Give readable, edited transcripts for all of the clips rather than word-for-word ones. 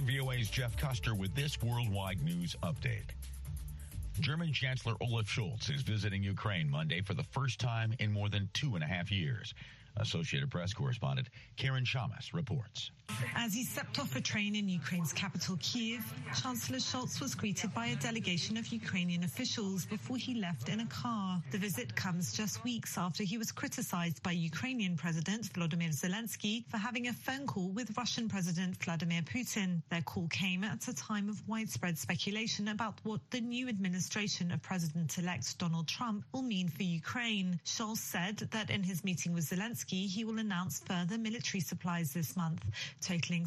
I'm VOA's Jeff Custer with this worldwide news update. German Chancellor Olaf Scholz is visiting Ukraine Monday for the first time in more than 2.5 years. Associated Press correspondent Karen Shamas reports. As he stepped off a train in Ukraine's capital, Kyiv, Chancellor Scholz was greeted by a delegation of Ukrainian officials before he left in a car. The visit comes just weeks after he was criticized by Ukrainian President Volodymyr Zelensky for having a phone call with Russian President Vladimir Putin. Their call came at a time of widespread speculation about what the new administration of President-elect Donald Trump will mean for Ukraine. Scholz said that in his meeting with Zelensky, he will announce further military supplies this month, totaling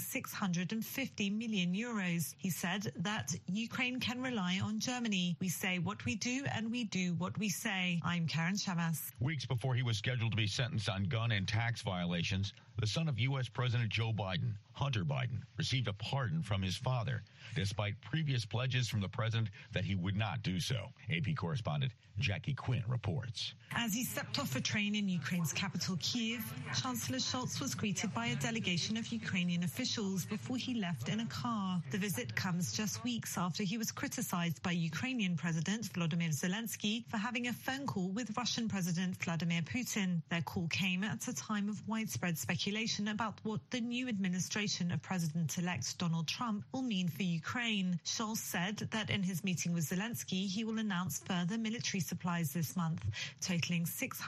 650 million euros. He said that Ukraine can rely on Germany. We say what we do and we do what we say. I'm Karen Shamas. Weeks before he was scheduled to be sentenced on gun and tax violations, the son of U.S. President Joe Biden, Hunter Biden, received a pardon from his father, despite previous pledges from the president that he would not do so. AP correspondent Jackie Quinn reports. As he stepped off a train in Ukraine's capital, Kyiv, Chancellor Scholz was greeted by a delegation of Ukrainian officials before he left in a car. The visit comes just weeks after he was criticized by Ukrainian President Volodymyr Zelensky for having a phone call with Russian President Vladimir Putin. Their call came at a time of widespread speculation about what the new administration of President-elect Donald Trump will mean for Ukraine. Scholz said that in his meeting with Zelensky, he will announce further military supplies this month, totaling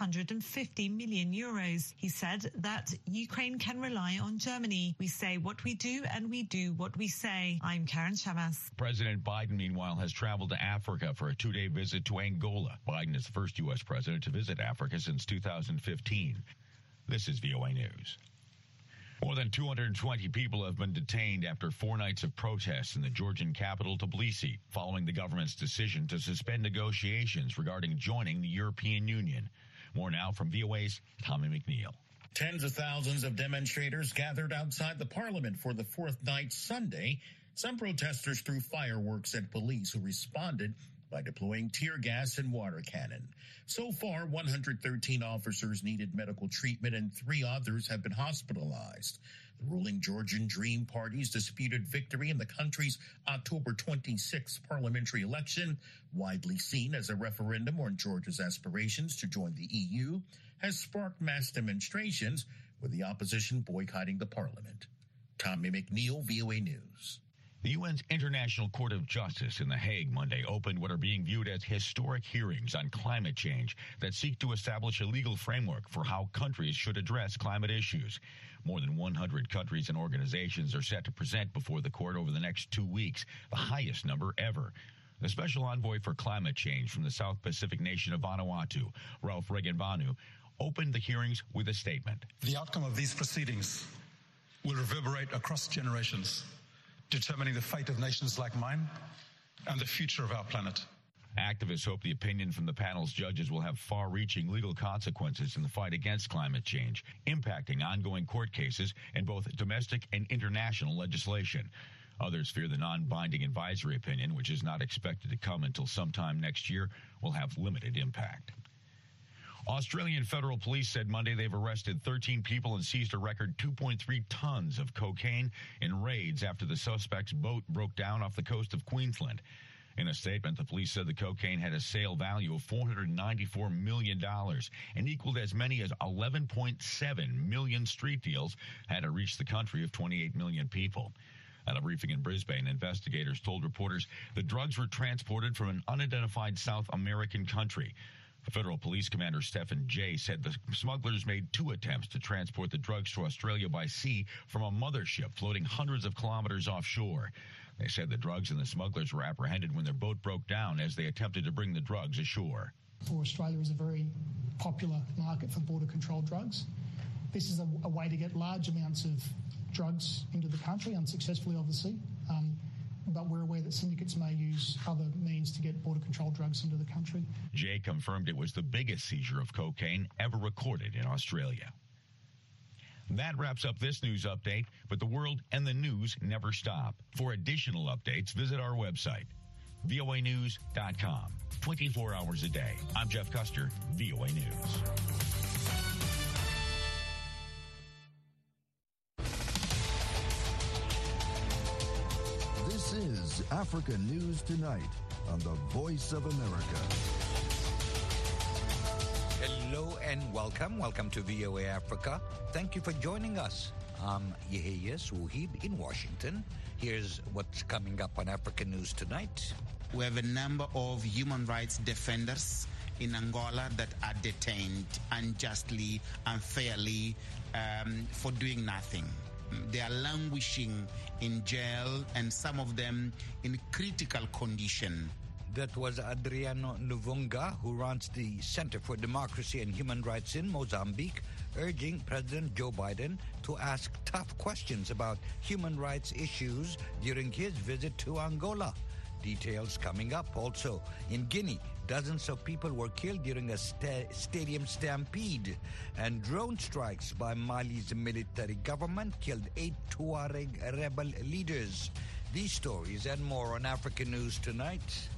650 million euros. He said that Ukraine can rely on Germany. We say what we do and we do what we say. I'm Karen Shamas. President Biden, meanwhile, has traveled to Africa for a 2-day visit to Angola. Biden is the first U.S. president to visit Africa since 2015. This is VOA News. More than 220 people have been detained after 4 nights of protests in the Georgian capital Tbilisi, following the government's decision to suspend negotiations regarding joining the European Union. More now from VOA's Tommy McNeil. Tens of thousands of demonstrators gathered outside the parliament for the 4th night Sunday. Some protesters threw fireworks at police, who responded by deploying tear gas and water cannon. So far, 113 officers needed medical treatment and 3 others have been hospitalized. The ruling Georgian Dream Party's disputed victory in the country's October 26th parliamentary election, widely seen as a referendum on Georgia's aspirations to join the EU, has sparked mass demonstrations, with the opposition boycotting the parliament. Tommy McNeil, VOA News. The UN's International Court of Justice in The Hague Monday opened what are being viewed as historic hearings on climate change that seek to establish a legal framework for how countries should address climate issues. More than 100 countries and organizations are set to present before the court over the next 2 weeks, the highest number ever. The special envoy for climate change from the South Pacific nation of Vanuatu, Ralph Regenvanu, opened the hearings with a statement. The outcome of these proceedings will reverberate across generations, determining the fate of nations like mine and the future of our planet. Activists hope the opinion from the panel's judges will have far-reaching legal consequences in the fight against climate change, impacting ongoing court cases and both domestic and international legislation. Others fear the non-binding advisory opinion, which is not expected to come until sometime next year, will have limited impact. Australian federal police said Monday they've arrested 13 people and seized a record 2.3 tons of cocaine in raids after the suspect's boat broke down off the coast of Queensland. In a statement, the police said the cocaine had a sale value of $494 million and equaled as many as 11.7 million street deals had it reached the country of 28 million people. At a briefing in Brisbane, investigators told reporters the drugs were transported from an unidentified South American country. Federal Police Commander Stephen Jay said the smugglers made 2 attempts to transport the drugs to Australia by sea from a mothership floating hundreds of kilometers offshore. They said the drugs and the smugglers were apprehended when their boat broke down as they attempted to bring the drugs ashore. Australia is a very popular market for border-controlled drugs. This is a way to get large amounts of drugs into the country, unsuccessfully obviously, but we're aware that syndicates may use other means to get border-controlled drugs into the country. Jay confirmed it was the biggest seizure of cocaine ever recorded in Australia. That wraps up this news update, but the world and the news never stop. For additional updates, visit our website, voanews.com. 24 hours a day. I'm Jeff Custer, VOA News. Africa News Tonight on the Voice of America. Hello and welcome. Welcome to VOA Africa. Thank you for joining us. I'm Yehia Suhib in Washington. Here's what's coming up on Africa News Tonight. We have a number of human rights defenders in Angola that are detained unjustly, unfairly, for doing nothing. They are languishing in jail, and some of them in critical condition. That was Adriano Luvunga, who runs the Center for Democracy and Human Rights in Mozambique, urging President Joe Biden to ask tough questions about human rights issues during his visit to Angola. Details coming up. Also, in Guinea, dozens of people were killed during a stadium stampede, and drone strikes by Mali's military government killed 8 Tuareg rebel leaders. These stories and more on Africa News Tonight.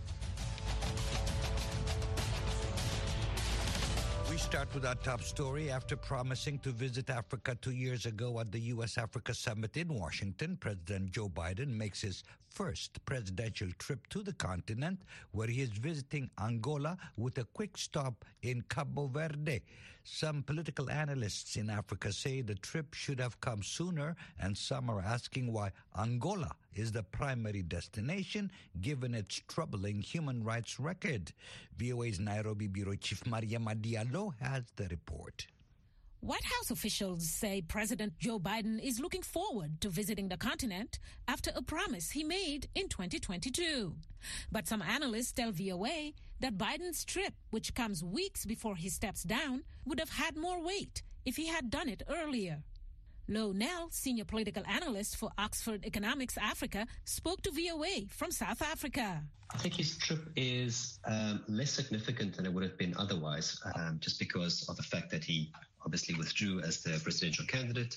We start with our top story. After promising to visit Africa 2 years ago at the U.S.-Africa Summit in Washington, President Joe Biden makes his first presidential trip to the continent, where he is visiting Angola with a quick stop in Cabo Verde. Some political analysts in Africa say the trip should have come sooner, and some are asking why Angola is the primary destination given its troubling human rights record. VOA's Nairobi Bureau Chief Mariama Diallo has the report. White House officials say President Joe Biden is looking forward to visiting the continent after a promise he made in 2022. But some analysts tell VOA that Biden's trip, which comes weeks before he steps down, would have had more weight if he had done it earlier. Lo Nell, senior political analyst for Oxford Economics Africa, spoke to VOA from South Africa. I think his trip is less significant than it would have been otherwise, just because of the fact that he obviously withdrew as the presidential candidate,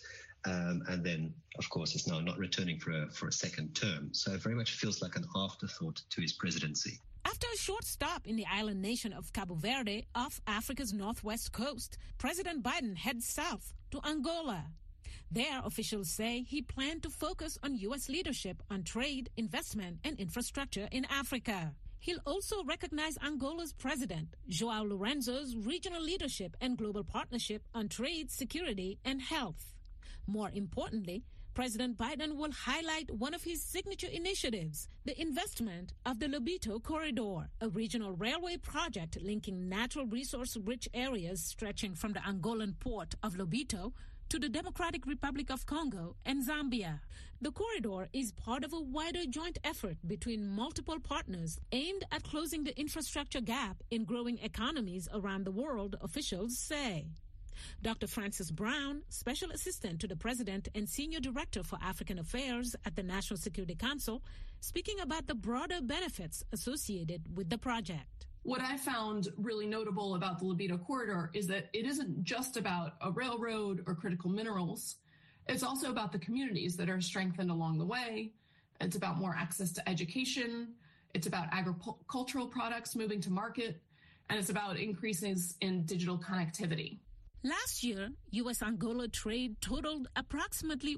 and then, of course, is now not returning for a second term. So it very much feels like an afterthought to his presidency. After a short stop in the island nation of Cabo Verde off Africa's northwest coast, President Biden heads south to Angola. There, officials say he planned to focus on U.S. leadership on trade, investment, and infrastructure in Africa. He'll also recognize Angola's president, João Lourenço's regional leadership and global partnership on trade, security, and health. More importantly, President Biden will highlight one of his signature initiatives, the investment of the Lobito Corridor, a regional railway project linking natural resource-rich areas stretching from the Angolan port of Lobito to the Democratic Republic of Congo and Zambia. The corridor is part of a wider joint effort between multiple partners aimed at closing the infrastructure gap in growing economies around the world, officials say. Dr. Francis Brown, Special Assistant to the President and Senior Director for African Affairs at the National Security Council, speaking about the broader benefits associated with the project. What I found really notable about the Lobito Corridor is that it isn't just about a railroad or critical minerals. It's also about the communities that are strengthened along the way. It's about more access to education. It's about agricultural products moving to market. And it's about increases in digital connectivity. Last year, U.S.-Angola trade totaled approximately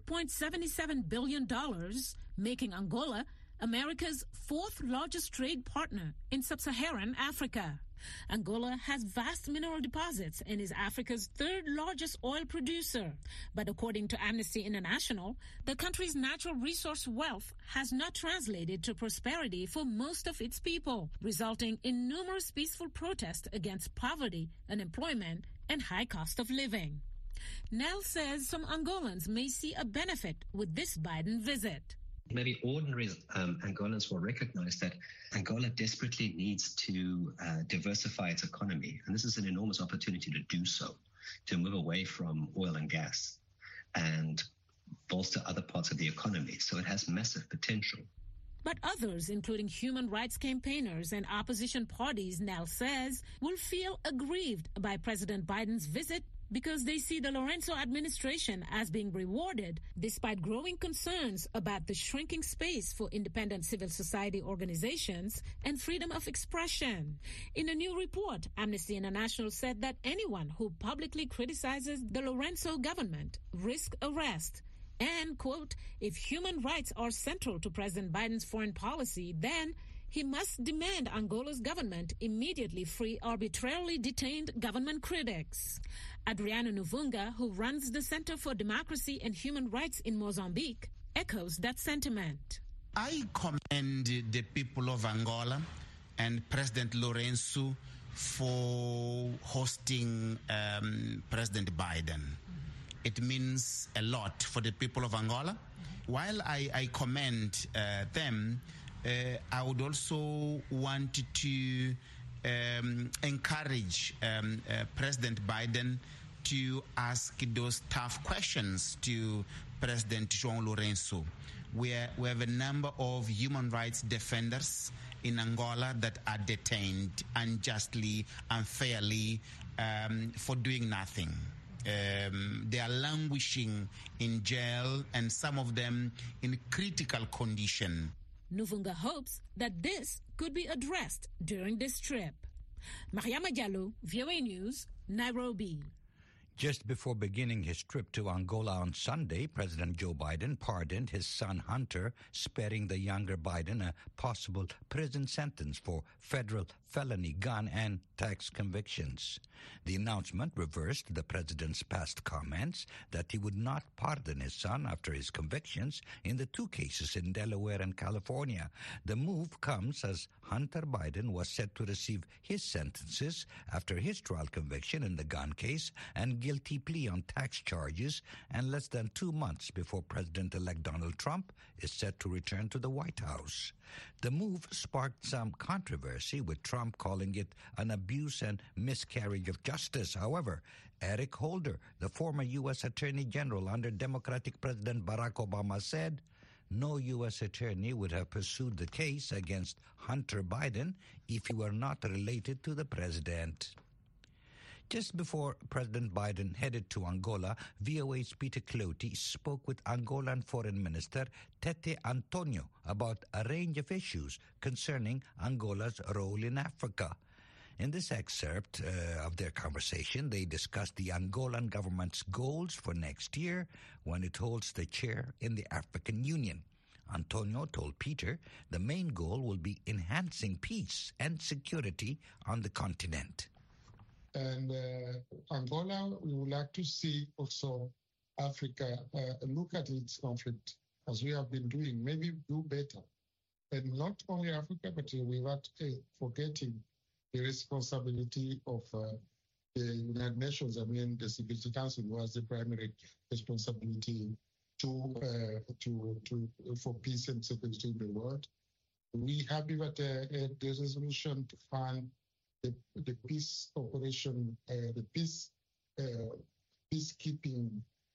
$1.77 billion, making Angola America's fourth largest trade partner in sub-Saharan Africa. Angola has vast mineral deposits and is Africa's third largest oil producer. But according to Amnesty International, the country's natural resource wealth has not translated to prosperity for most of its people, resulting in numerous peaceful protests against poverty, unemployment, and high cost of living. Nell says some Angolans may see a benefit with this Biden visit. Maybe ordinary Angolans will recognize that Angola desperately needs to diversify its economy. And this is an enormous opportunity to do so, to move away from oil and gas and bolster other parts of the economy. So it has massive potential. But others, including human rights campaigners and opposition parties, Nell says, will feel aggrieved by President Biden's visit because they see the Lourenço administration as being rewarded despite growing concerns about the shrinking space for independent civil society organizations and freedom of expression. In a new report, Amnesty International said that anyone who publicly criticizes the Lourenço government risks arrest, And, quote, if human rights are central to President Biden's foreign policy, then he must demand Angola's government immediately free arbitrarily detained government critics. Adriano Nuvunga, who runs the Center for Democracy and Human Rights in Mozambique, echoes that sentiment. I commend the people of Angola and President Lourenço for hosting President Biden. It means a lot for the people of Angola. While I commend them, I would also want to encourage President Biden to ask those tough questions to President João Lourenço. We have a number of human rights defenders in Angola that are detained unjustly, unfairly, for doing nothing. They are languishing in jail, and some of them in critical condition. Nuvunga hopes that this could be addressed during this trip. Mariama Diallo, VOA News, Nairobi. Just before beginning his trip to Angola on Sunday, President Joe Biden pardoned his son Hunter, sparing the younger Biden a possible prison sentence for federal felony gun and tax convictions. The announcement reversed the president's past comments that he would not pardon his son after his convictions in the two cases in Delaware and California. The move comes as Hunter Biden was set to receive his sentences after his trial conviction in the gun case and guilty plea on tax charges, and less than 2 months before President-elect Donald Trump is set to return to the White House. The move sparked some controversy, with Trump calling it an abuse and miscarriage of justice. However, Eric Holder, the former U.S. Attorney General under Democratic President Barack Obama, said no U.S. attorney would have pursued the case against Hunter Biden if he were not related to the president. Just before President Biden headed to Angola, VOA's Peter Clotey spoke with Angolan Foreign Minister Tete Antonio about a range of issues concerning Angola's role in Africa. In this excerpt of their conversation, they discussed the Angolan government's goals for next year when it holds the chair in the African Union. Antonio told Peter the main goal will be enhancing peace and security on the continent. And Angola, we would like to see also Africa look at its conflict as we have been doing, maybe do better. And not only Africa, but without forgetting the responsibility of the United Nations. I mean, the Security Council was the primary responsibility for peace and security in the world. We have the resolution to fund the peace operation, the peacekeeping,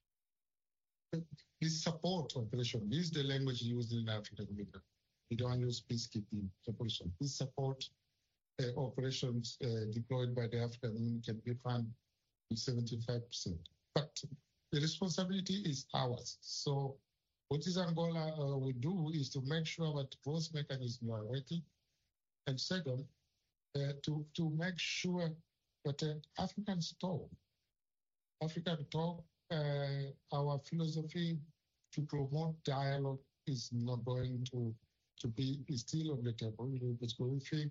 peace support operation. This is the language used in African Union. We don't use peacekeeping operation. Peace support operations deployed by the African Union can be funded with 75%. But the responsibility is ours. So what is Angola will do is to make sure that both mechanisms are working. And second, to make sure that Africans talk. Our philosophy to promote dialogue is not going to be still on the table, because we think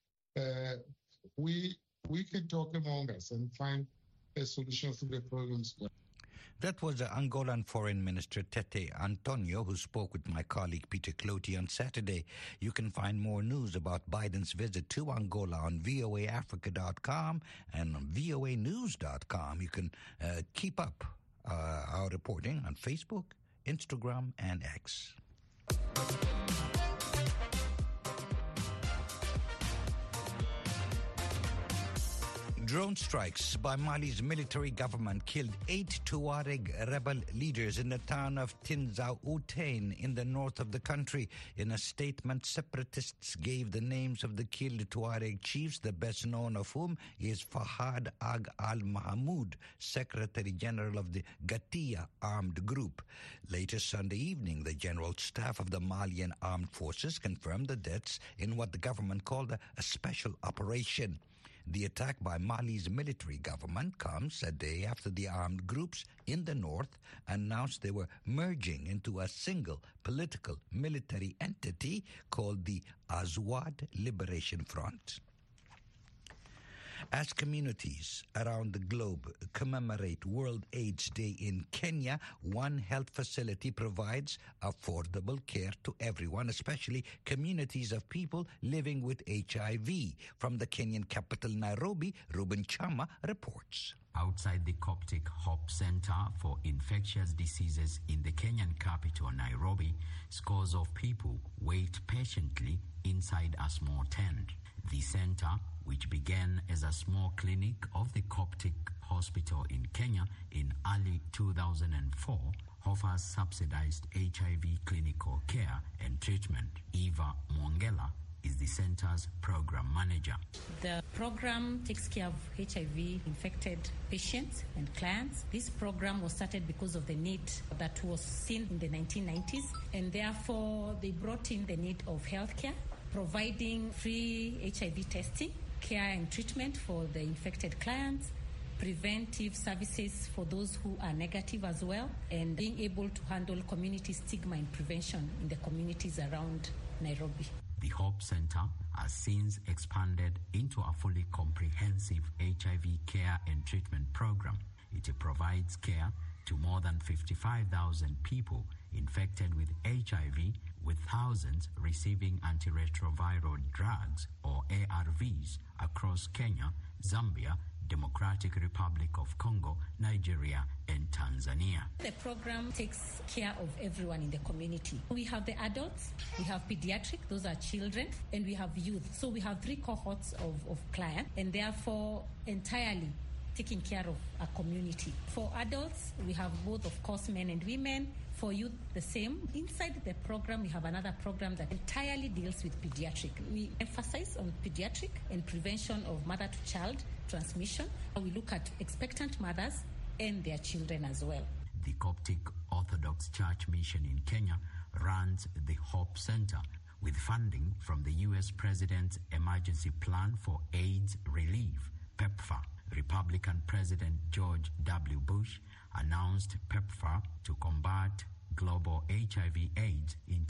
we can talk among us and find a solution to the problems. That was the Angolan Foreign Minister Tete Antonio, who spoke with my colleague Peter Clotey on Saturday. You can find more news about Biden's visit to Angola on voaafrica.com and on voanews.com. You can keep up our reporting on Facebook, Instagram, and X. Drone strikes by Mali's military government killed 8 Tuareg rebel leaders in the town of Tinzouaten in the north of the country. In a statement, separatists gave the names of the killed Tuareg chiefs, the best known of whom is Fahad Ag al-Mahmoud, Secretary General of the Gatia armed group. Later Sunday evening, the General Staff of the Malian Armed Forces confirmed the deaths in what the government called a special operation. The attack by Mali's military government comes a day after the armed groups in the north announced they were merging into a single political military entity called the Azawad Liberation Front. As communities around the globe commemorate World AIDS Day in Kenya, one health facility provides affordable care to everyone, especially communities of people living with HIV. From the Kenyan capital, Nairobi, Ruben Chama reports. Outside the Coptic Hope Center for Infectious Diseases in the Kenyan capital, Nairobi, scores of people wait patiently inside a small tent. The center, which began as a small clinic of the Coptic Hospital in Kenya in early 2004, offers subsidized HIV clinical care and treatment. Eva Mwongela is the center's program manager. The program takes care of HIV-infected patients and clients. This program was started because of the need that was seen in the 1990s, and therefore they brought in the need of healthcare, providing free HIV testing, care and treatment for the infected clients, preventive services for those who are negative as well, and being able to handle community stigma and prevention in the communities around Nairobi. The Hope Center has since expanded into a fully comprehensive HIV care and treatment program. It provides care to more than 55,000 people infected with HIV, with thousands receiving antiretroviral drugs or ARVs across Kenya, Zambia, Democratic Republic of Congo, Nigeria, and Tanzania. The program takes care of everyone in the community. We have the adults, we have pediatric, those are children, and we have youth. So we have three cohorts of clients, and therefore entirely taking care of a community. For adults, we have both, of course, men and women. For youth, the same. Inside the program, we have another program that entirely deals with pediatric. We emphasize on pediatric and prevention of mother-to-child transmission. We look at expectant mothers and their children as well. The Coptic Orthodox Church Mission in Kenya runs the Hope Center with funding from the U.S. President's Emergency Plan for AIDS Relief, PEPFAR. Republican President George W. Bush announced PEPFAR to combat global HIV/AIDS in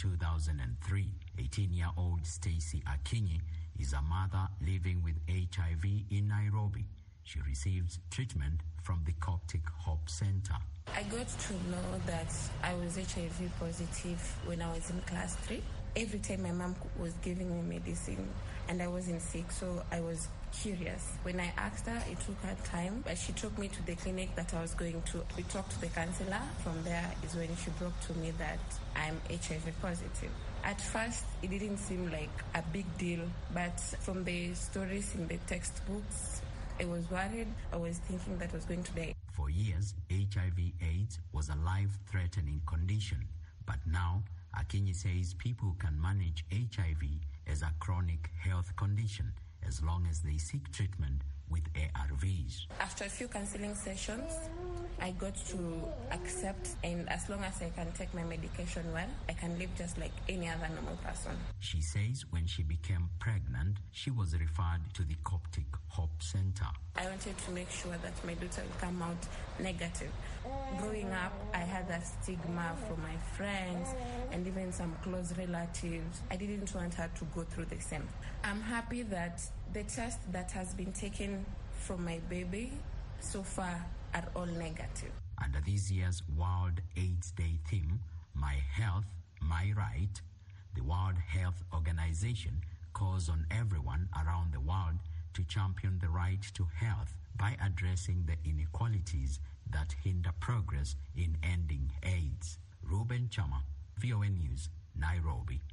2003. 18-year-old Stacy Akinyi is a mother living with HIV in Nairobi. She receives treatment from the Coptic Hope Center. I got to know that I was HIV positive when I was in class 3. Every time my mom was giving me medicine and I wasn't sick, so I was curious. When I asked her, it took her time, but she took me to the clinic that I was going to. We talked to the counselor. From there is when she broke to me that I'm HIV positive. At first, it didn't seem like a big deal, but from the stories in the textbooks, I was worried. I was thinking that I was going to die. For years, HIV/AIDS was a life-threatening condition, but now Akinyi says people can manage HIV as a chronic health condition as long as they seek treatment with ARVs. After a few counseling sessions, I got to accept, and as long as I can take my medication well, I can live just like any other normal person. She says when she became pregnant, she was referred to the Coptic Hope Center. I wanted to make sure that my daughter would come out negative. Growing up, I had that stigma from my friends and even some close relatives. I didn't want her to go through the same. I'm happy that the test that has been taken from my baby so far are all negative. Under this year's World AIDS Day theme, My Health, My Right, the World Health Organization calls on everyone around the world to champion the right to health by addressing the inequalities that hinder progress in ending AIDS. Ruben Chama, VOA News, Nairobi.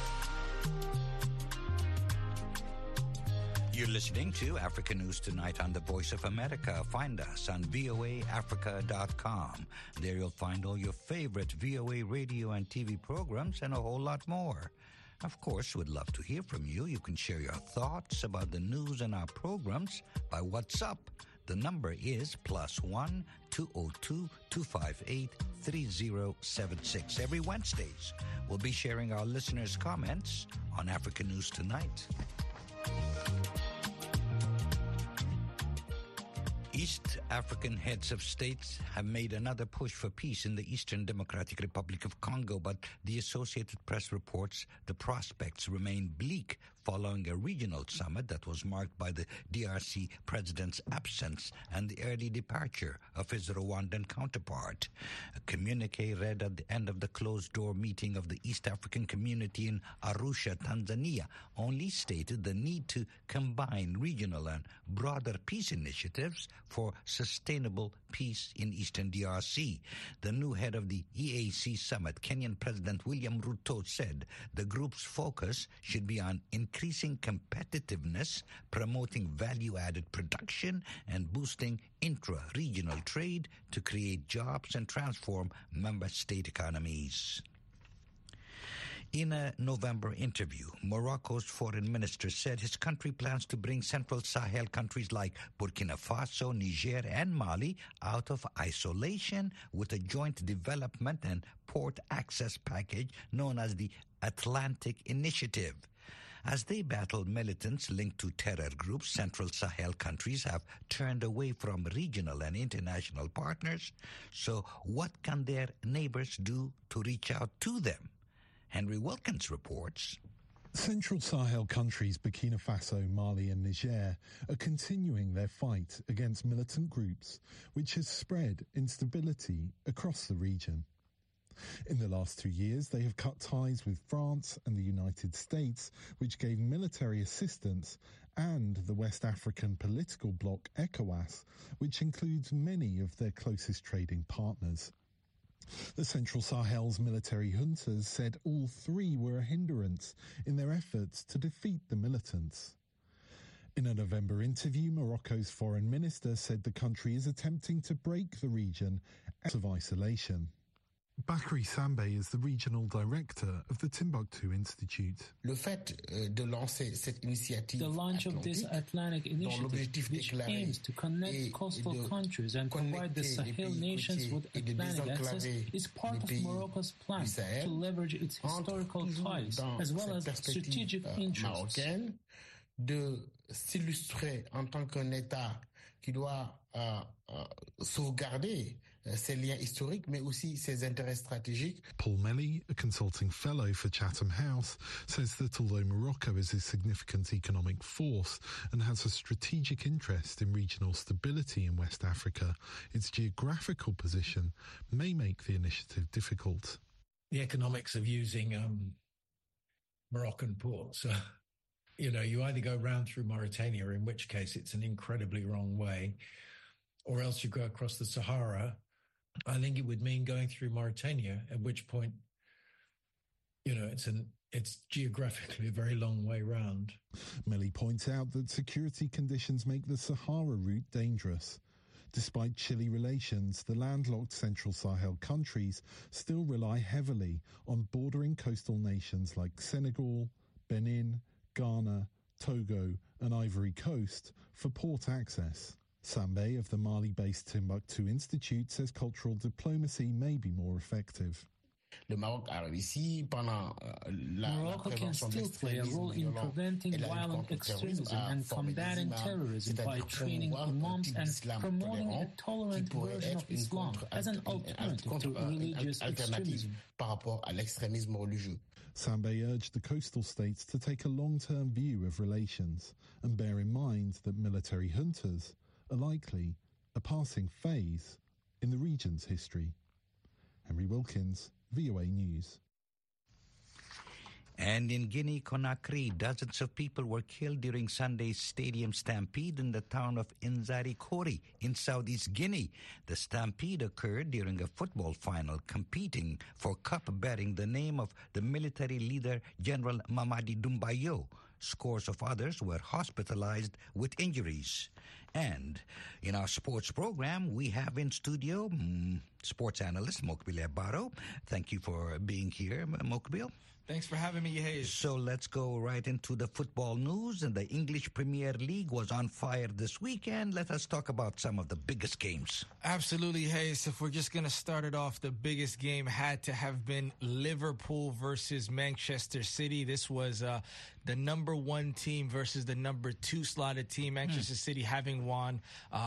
You're listening to Africa News Tonight on the Voice of America. Find us on voaafrica.com. There you'll find all your favorite VOA radio and TV programs and a whole lot more. Of course, we'd love to hear from you. You can share your thoughts about the news and our programs by WhatsApp. The number is +1 202 258 3076. Every Wednesdays, we'll be sharing our listeners' comments on Africa News Tonight. East African heads of states have made another push for peace in the Eastern Democratic Republic of Congo, but the Associated Press reports the prospects remain bleak following a regional summit that was marked by the DRC president's absence and the early departure of his Rwandan counterpart. A communique read at the end of the closed-door meeting of the East African community in Arusha, Tanzania, only stated the need to combine regional and broader peace initiatives for sustainable peace in Eastern DRC. The new head of the EAC summit, Kenyan President William Ruto, said the group's focus should be on increasing competitiveness, promoting value-added production, and boosting intra-regional trade to create jobs and transform member state economies. In a November interview, Morocco's foreign minister said his country plans to bring Central Sahel countries like Burkina Faso, Niger, and Mali out of isolation with a joint development and port access package known as the Atlantic Initiative. As they battle militants linked to terror groups, Central Sahel countries have turned away from regional and international partners. So what can their neighbors do to reach out to them? Henry Wilkins reports. Central Sahel countries Burkina Faso, Mali and Niger are continuing their fight against militant groups, which has spread instability across the region. In the last 2 years, they have cut ties with France and the United States, which gave military assistance, and the West African political bloc ECOWAS, which includes many of their closest trading partners. The Central Sahel's military juntas said all three were a hindrance in their efforts to defeat the militants. In a November interview, Morocco's foreign minister said the country is attempting to break the region out of isolation. Bakary Sambé is the regional director of the Timbuktu Institute. The launch of this Atlantic Initiative, which aims to connect coastal countries and provide the Sahel nations with Atlantic access, is part of Morocco's plan to leverage its historical ties as well as strategic interests. De s'illustrer en tant qu'un État qui doit sauvegarder ses liens historiques, mais aussi ses intérêts stratégiques. Paul Melly, a consulting fellow for Chatham House, says that although Morocco is a significant economic force and has a strategic interest in regional stability in West Africa, its geographical position may make the initiative difficult. The economics of using Moroccan ports. You either go round through Mauritania, in which case it's an incredibly wrong way, or else you go across the Sahara. I think it would mean going through Mauritania, at which point, it's geographically a very long way round. Melly points out that security conditions make the Sahara route dangerous. Despite chilly relations, the landlocked Central Sahel countries still rely heavily on bordering coastal nations like Senegal, Benin, Ghana, Togo and Ivory Coast for port access. Sambé of the Mali-based Timbuktu Institute says cultural diplomacy may be more effective. Morocco can still play a role in preventing violent extremism and combating terrorism by training imams and promoting a tolerant version of Islam as an alternative to religious extremism. Sambé urged the coastal states to take a long-term view of relations and bear in mind that military juntas are likely a passing phase in the region's history. Henry Wilkins, VOA News. And in Guinea-Conakry, dozens of people were killed during Sunday's stadium stampede in the town of Inzari-Kori in southeast Guinea. The stampede occurred during a football final competing for cup bearing the name of the military leader General Mamadi Doumbouya. Scores of others were hospitalized with injuries. And in our sports program, we have in studio sports analyst Mokbil Ebaro. Thank you for being here, Mokbil. Thanks for having me, Hayes. So let's go right into the football news. And the English Premier League was on fire this weekend. Let us talk about some of the biggest games. Absolutely, Hayes. If we're just going to start it off, the biggest game had to have been Liverpool versus Manchester City. This was the number 1 team versus the number 2 slotted team. Manchester City having won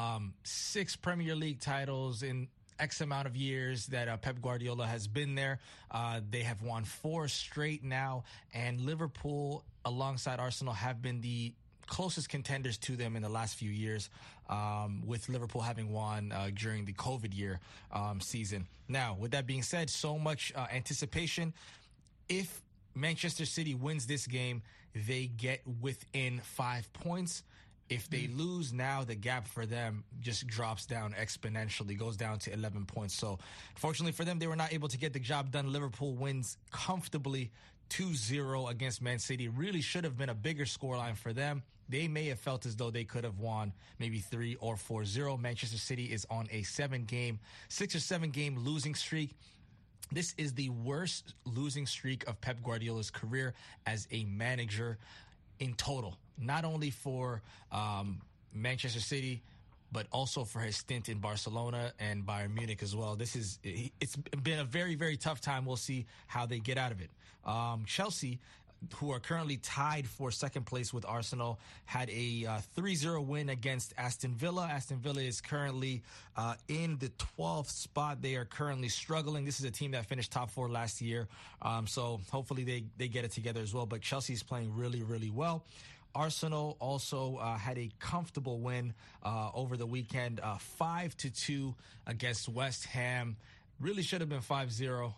6 Premier League titles in X amount of years that Pep Guardiola has been there. They have won 4 straight now, and Liverpool alongside Arsenal have been the closest contenders to them in the last few years, with Liverpool having won during the COVID year season. Now, with that being said, so much anticipation. If Manchester City wins this game, they get within 5 points. If they lose now, the gap for them just drops down exponentially, goes down to 11 points. So, fortunately for them, they were not able to get the job done. Liverpool wins comfortably 2-0 against Man City. Really should have been a bigger scoreline for them. They may have felt as though they could have won maybe 3 or 4-0. Manchester City is on a 6 or 7 game losing streak. This is the worst losing streak of Pep Guardiola's career as a manager in total. Not only for Manchester City, but also for his stint in Barcelona and Bayern Munich as well. It's been a very, very tough time. We'll see how they get out of it. Chelsea, who are currently tied for second place with Arsenal, had a 3-0 win against Aston Villa. Aston Villa is currently in the 12th spot. They are currently struggling. This is a team that finished top 4 last year. So hopefully they get it together as well. But Chelsea is playing really, really well. Arsenal also had a comfortable win over the weekend, 5-2 against West Ham. Really should have been 5-0,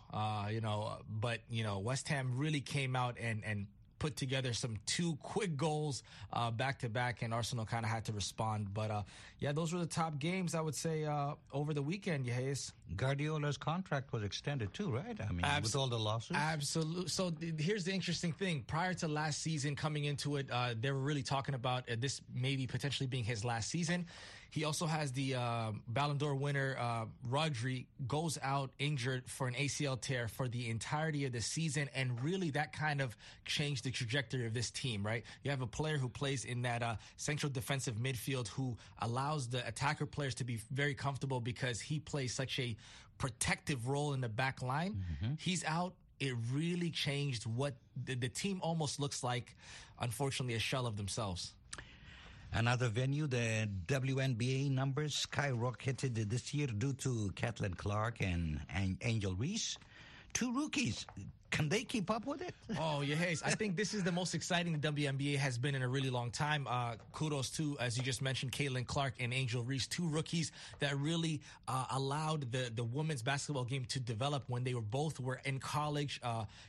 but West Ham really came out and put together some 2 quick goals back to back, and Arsenal kind of had to respond. But those were the top games, I would say, over the weekend, Hayes. Guardiola's contract was extended too, right? I mean, with all the lawsuits? Absolutely. So here's the interesting thing. Prior to last season, coming into it, they were really talking about this maybe potentially being his last season. He also has the Ballon d'Or winner, Rodri, goes out injured for an ACL tear for the entirety of the season. And really that kind of changed the trajectory of this team, right? You have a player who plays in that central defensive midfield who allows the attacker players to be very comfortable because he plays such a protective role in the back line. Mm-hmm. He's out. It really changed what the team almost looks like, unfortunately, a shell of themselves. Another venue, the WNBA numbers skyrocketed this year due to Caitlin Clark and Angel Reese. 2 rookies. Can they keep up with it? Oh, yeah, Hayes. I think this is the most exciting the WNBA has been in a really long time. Kudos to, as you just mentioned, Caitlin Clark and Angel Reese, 2 rookies that really allowed the women's basketball game to develop when they both were in college.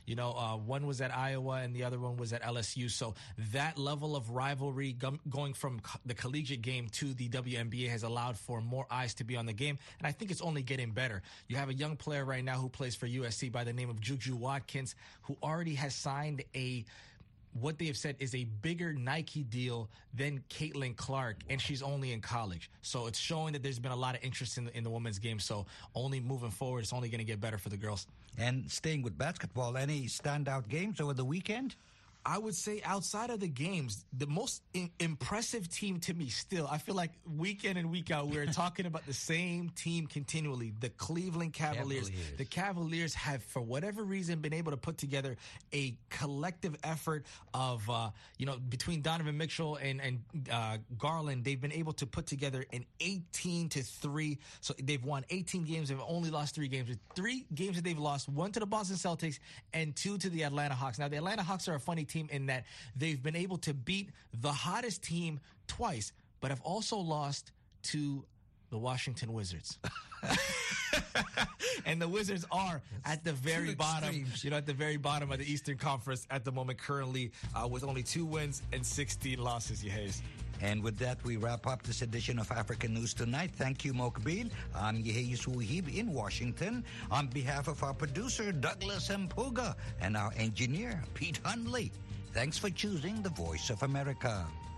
One was at Iowa and the other one was at LSU. So that level of rivalry going from the collegiate game to the WNBA has allowed for more eyes to be on the game. And I think it's only getting better. You have a young player right now who plays for USC by the name of Juju Watkins, who already has signed what they have said is a bigger Nike deal than Caitlin Clark, and she's only in college. So it's showing that there's been a lot of interest in the women's game. So only moving forward, it's only going to get better for the girls. And staying with basketball, any standout games over the weekend? I would say outside of the games, the most impressive team to me still, I feel like week in and week out, we're talking about the same team continually, the Cleveland Cavaliers. The Cavaliers have, for whatever reason, been able to put together a collective effort of, between Donovan Mitchell and Garland, they've been able to put together an 18-3. So they've won 18 games. They've only lost 3 games. 3 games that they've lost, 1 to the Boston Celtics and 2 to the Atlanta Hawks. Now, the Atlanta Hawks are a funny team in that they've been able to beat the hottest team twice, but have also lost to the Washington Wizards. And the Wizards are at the very bottom, at the very bottom of the Eastern Conference at the moment, currently with only 2 wins and 16 losses, Hayes. And with that, we wrap up this edition of African News Tonight. Thank you, Mokbil. I'm Yeheis Wuhib in Washington. On behalf of our producer, Douglas Mpuga, and our engineer, Pete Hundley, thanks for choosing the Voice of America.